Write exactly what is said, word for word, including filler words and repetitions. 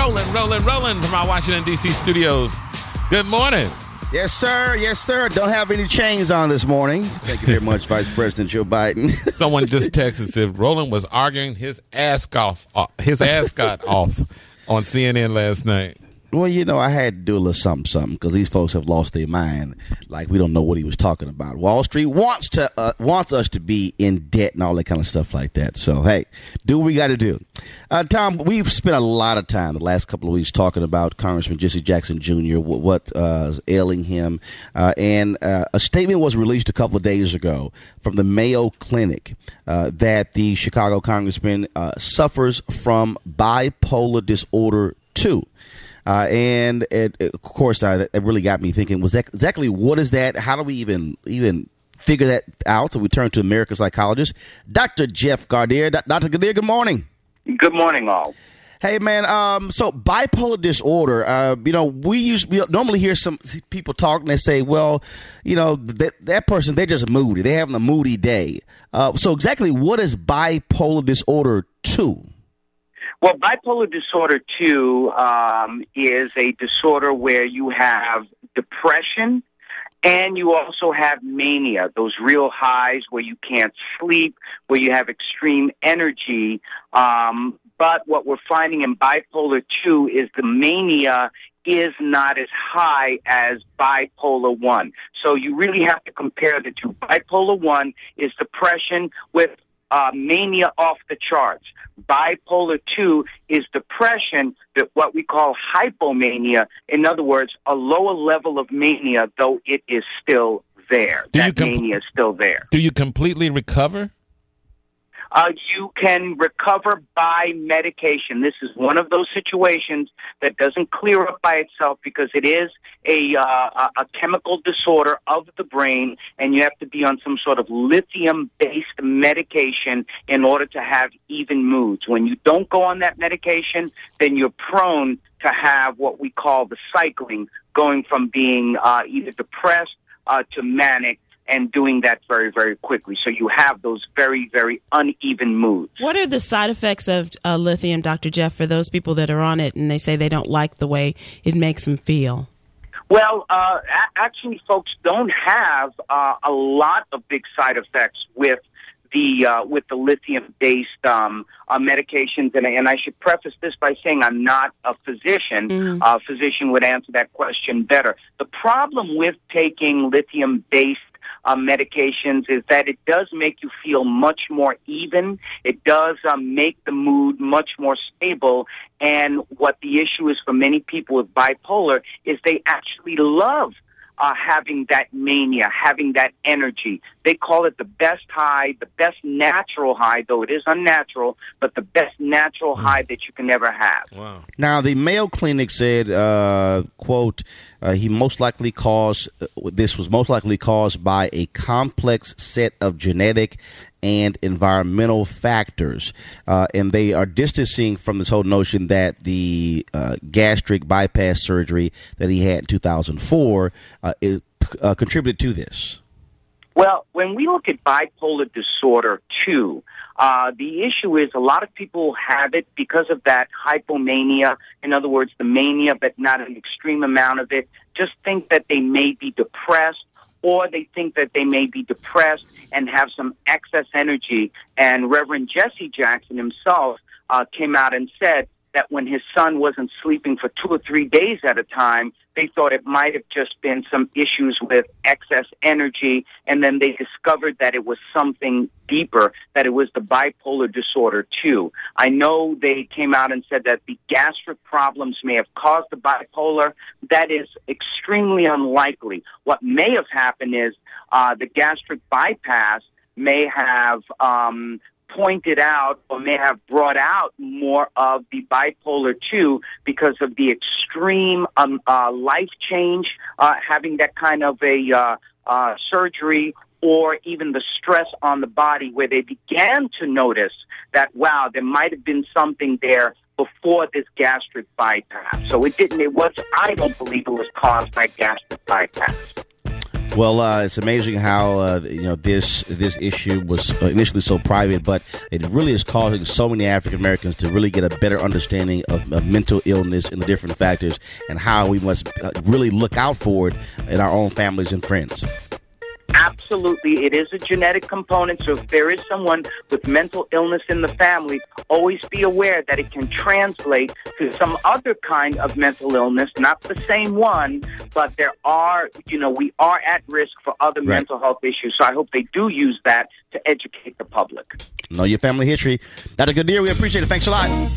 rolling, rolling, rolling from our Washington, D C studios. Good morning. Yes, sir. Yes, sir. Don't have any chains on this morning. Thank you very much, Vice President Joe Biden. Someone just texted and said Roland was arguing his ascot off, his ascot off on C N N last night. Well, you know, I had to do a little something, something, because these folks have lost their mind. Like, we don't know what he was talking about. Wall Street wants to uh, wants us to be in debt and all that kind of stuff like that. So, hey, do what we got to do. Uh, Tom, we've spent a lot of time the last couple of weeks talking about Congressman Jesse Jackson Junior, what, what uh, is ailing him. Uh, and uh, a statement was released a couple of days ago from the Mayo Clinic uh, that the Chicago congressman uh, suffers from bipolar disorder two. Uh, and it, it, of course, uh, that really got me thinking, was that exactly what is that? How do we even even figure that out? So we turn to American psychologist, Doctor Jeff Gardere. Doctor Gardere, good morning. Good morning, all. Hey, man, um, so bipolar disorder, uh, you know, we use, we normally hear some people talk and they say, well, you know, that, that person, they're just moody. They're having a moody day. Uh, so exactly what is bipolar disorder two? Well, bipolar disorder two um, is a disorder where you have depression and you also have mania, those real highs where you can't sleep, where you have extreme energy. Um, but what we're finding in bipolar two is the mania is not as high as bipolar one. So you really have to compare the two. Bipolar one is depression with uh, mania off the charts. Bipolar two is depression, that what we call hypomania. In other words, a lower level of mania, though it is still there. Do that you com- mania is still there. Do you completely recover? Uh, you can recover by medication. This is one of those situations that doesn't clear up by itself because it is a, uh, a chemical disorder of the brain, and you have to be on some sort of lithium-based medication in order to have even moods. When you don't go on that medication, then you're prone to have what we call the cycling, going from being uh, either depressed uh, to manic, and doing that very, very quickly. So you have those very, very uneven moods. What are the side effects of uh, lithium, Doctor Jeff, for those people that are on it and they say they don't like the way it makes them feel? Well, uh, a- actually, folks don't have uh, a lot of big side effects with the uh, with the lithium-based um, uh, medications. And, and I should preface this by saying I'm not a physician. Mm. A physician would answer that question better. The problem with taking lithium-based Uh, medications is that it does make you feel much more even. It does um, make the mood much more stable. And what the issue is for many people with bipolar is they actually love uh, having that mania, having that energy. They call it the best high, the best natural high, though it is unnatural, but the best natural high that you can ever have. Wow. Now, the Mayo Clinic said, uh, quote, uh, he most likely caused, uh, this was most likely caused by a complex set of genetic and environmental factors. Uh, and they are distancing from this whole notion that the uh, gastric bypass surgery that he had in two thousand four uh, is, uh, contributed to this. Well, when we look at bipolar disorder two, uh, the issue is a lot of people have it because of that hypomania. In other words, the mania, but not an extreme amount of it. Just think that they may be depressed, or they think that they may be depressed and have some excess energy. And Reverend Jesse Jackson himself uh, came out and said that when his son wasn't sleeping for two or three days at a time, they thought it might have just been some issues with excess energy, and then they discovered that it was something deeper, that it was the bipolar disorder two. I know they came out and said that the gastric problems may have caused the bipolar. That is extremely unlikely. What may have happened is uh, the gastric bypass may have um, pointed out or may have brought out more of the bipolar two because of the extreme um, uh, life change, uh, having that kind of a uh, uh, surgery, or even the stress on the body, where they began to notice that, wow, there might have been something there before this gastric bypass. So it didn't, it was, I don't believe it was caused by gastric bypass. Well, uh, it's amazing how uh, you know this this issue was initially so private, but it really is causing so many African Americans to really get a better understanding of, of mental illness and the different factors, and how we must uh, really look out for it in our own families and friends. Absolutely. It is a genetic component. So if there is someone with mental illness in the family, always be aware that it can translate to some other kind of mental illness, not the same one, but there are, you know, we are at risk for other Right. mental health issues. So I hope they do use that to educate the public. Know your family history. Doctor Goodyear, we appreciate it. Thanks a lot.